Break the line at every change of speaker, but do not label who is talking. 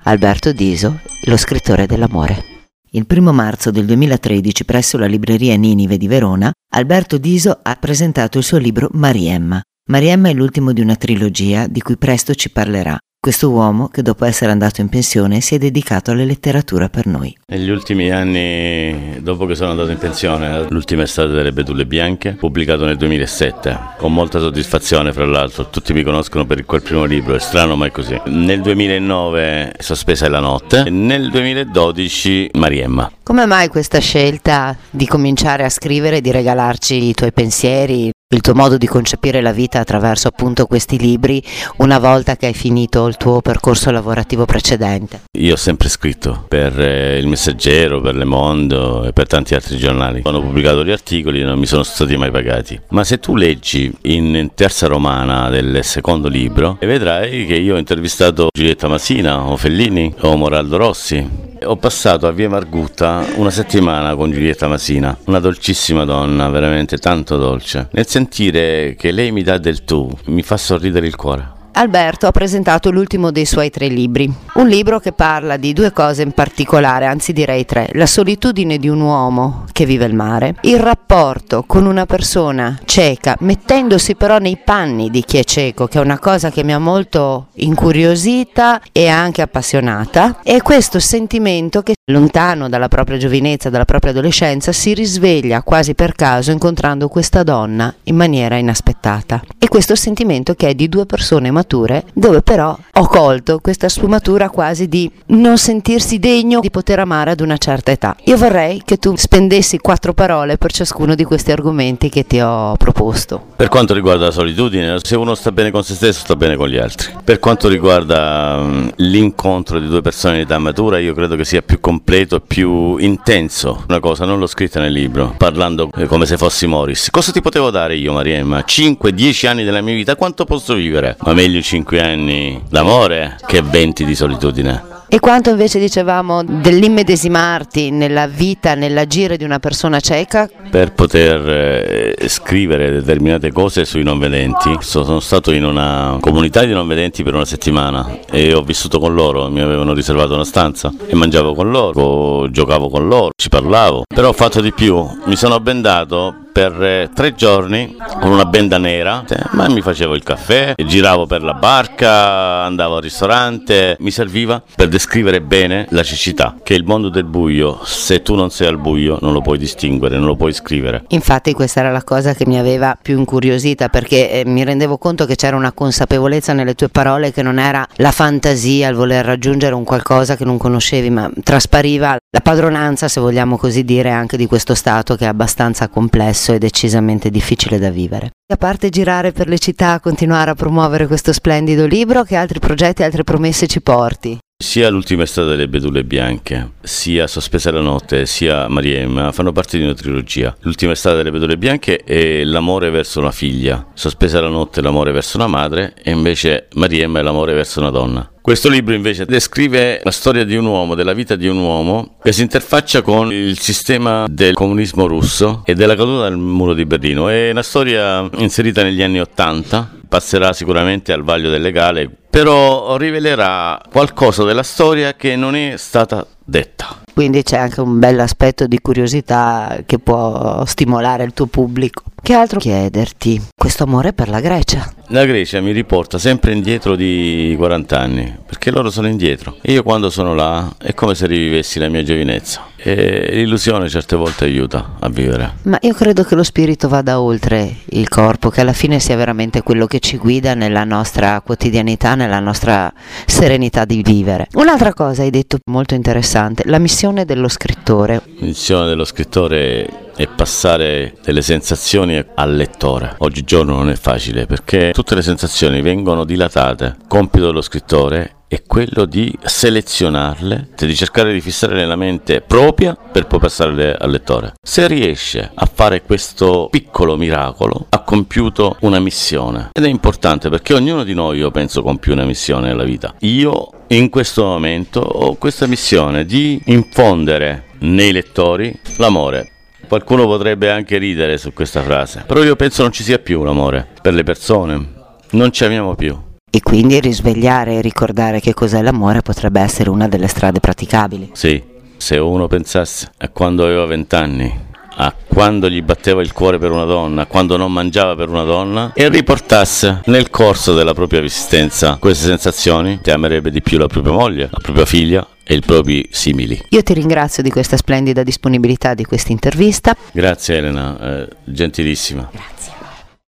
Alberto Diso, lo scrittore dell'amore. Il 1 marzo del 2013, presso la libreria Ninive di Verona, Alberto Diso ha presentato il suo libro Mariemma. Mariemma è l'ultimo di una trilogia di cui presto ci parlerà. Questo uomo, che dopo essere andato in pensione, si è dedicato alla letteratura per noi.
Negli ultimi anni, dopo che sono andato in pensione, l'ultima estate delle Betulle Bianche, pubblicato nel 2007, con molta soddisfazione fra l'altro. Tutti mi conoscono per quel primo libro, è strano ma è così. Nel 2009 Sospesa è la notte, nel 2012 Mariemma.
Come mai questa scelta di cominciare a scrivere, di regalarci i tuoi pensieri, il tuo modo di concepire la vita attraverso appunto questi libri, una volta che hai finito il tuo percorso lavorativo precedente?
Io ho sempre scritto per Il Messaggero, per Le Monde e per tanti altri giornali. Ho pubblicato gli articoli e non mi sono stati mai pagati. Ma se tu leggi in terza romana del secondo libro, vedrai che io ho intervistato Giulietta Masina, o Fellini, o Moraldo Rossi. Ho passato a Via Margutta una settimana con Giulietta Masina, una dolcissima donna, veramente tanto dolce. Nel sentire che lei mi dà del tu, mi fa sorridere il cuore.
Alberto ha presentato l'ultimo dei suoi 3 libri, un libro che parla di 2 cose in particolare, anzi direi 3: la solitudine di un uomo che vive il mare, il rapporto con una persona cieca, mettendosi però nei panni di chi è cieco, che è una cosa che mi ha molto incuriosita e anche appassionata, e questo sentimento che lontano dalla propria giovinezza, dalla propria adolescenza, si risveglia quasi per caso incontrando questa donna in maniera inaspettata, e questo sentimento che è di 2 persone mature, dove però ho colto questa sfumatura quasi di non sentirsi degno di poter amare ad una certa età. Io vorrei che tu spendessi 4 parole per ciascuno di questi argomenti che ti ho proposto.
Per quanto riguarda la solitudine, se uno sta bene con se stesso, sta bene con gli altri. Per quanto riguarda l'incontro di 2 persone di età matura, io credo che sia più completo e più intenso. Una cosa non l'ho scritta nel libro, parlando come se fossi Morris. Cosa ti potevo dare io, Mariemma? 5-10 anni della mia vita, quanto posso vivere? Ma meglio 5 anni d'amore che 20 di solitudine.
E quanto invece dicevamo dell'immedesimarti nella vita, nell'agire di una persona cieca?
Per poter scrivere determinate cose sui non vedenti, sono stato in una comunità di non vedenti per una settimana e ho vissuto con loro, mi avevano riservato una stanza e mangiavo con loro, giocavo con loro, ci parlavo, però ho fatto di più, mi sono bendato per 3 giorni con una benda nera, ma mi facevo il caffè, giravo per la barca, andavo al ristorante, mi serviva per descrivere bene la cecità, che è il mondo del buio. Se tu non sei al buio non lo puoi distinguere, non lo puoi scrivere.
Infatti questa era la cosa che mi aveva più incuriosita, perché mi rendevo conto che c'era una consapevolezza nelle tue parole, che non era la fantasia, il voler raggiungere un qualcosa che non conoscevi, ma traspariva la padronanza, se vogliamo così dire, anche di questo stato che è abbastanza complesso e decisamente difficile da vivere. A parte girare per le città, continuare a promuovere questo splendido libro, che altri progetti, altre promesse ci porti?
Sia l'ultima estate delle Betulle Bianche, sia Sospesa la notte, sia Mariemma fanno parte di una trilogia. L'ultima estate delle Betulle Bianche è l'amore verso una figlia, Sospesa la notte è l'amore verso una madre e invece Mariemma è l'amore verso una donna. Questo libro invece descrive la storia di un uomo, della vita di un uomo che si interfaccia con il sistema del comunismo russo e della caduta del muro di Berlino. È una storia inserita negli anni '80, passerà sicuramente al vaglio del legale, però rivelerà qualcosa della storia che non è stata detta.
Quindi c'è anche un bel aspetto di curiosità che può stimolare il tuo pubblico. Che altro chiederti? Questo amore per la Grecia.
La Grecia mi riporta sempre indietro di 40 anni, perché loro sono indietro. E io quando sono là è come se rivivessi la mia giovinezza. E l'illusione certe volte aiuta a vivere.
Ma io credo che lo spirito vada oltre il corpo, che alla fine sia veramente quello che ci guida nella nostra quotidianità, nella nostra serenità di vivere. Un'altra cosa hai detto molto interessante, la missione dello scrittore.
La missione dello scrittore è passare delle sensazioni al lettore. Oggigiorno non è facile perché tutte le sensazioni vengono dilatate. Compito dello scrittore è quello di selezionarle, di cercare di fissare nella mente propria per poi passarle al lettore. Se riesce a fare questo piccolo miracolo, ha compiuto una missione. Ed è importante perché ognuno di noi, io penso, compie una missione nella vita. Io in questo momento ho questa missione di infondere nei lettori l'amore. Qualcuno potrebbe anche ridere su questa frase, però io penso non ci sia più l'amore per le persone, non ci amiamo più.
e quindi risvegliare e ricordare che cos'è l'amore potrebbe essere una delle strade praticabili.
Sì, se uno pensasse a quando aveva 20 anni, a quando gli batteva il cuore per una donna, a quando non mangiava per una donna, e riportasse nel corso della propria esistenza queste sensazioni, ti amerebbe di più la propria moglie, la propria figlia e i propri simili.
Io ti ringrazio di questa splendida disponibilità di questa intervista.
Grazie Elena, gentilissima.
Grazie.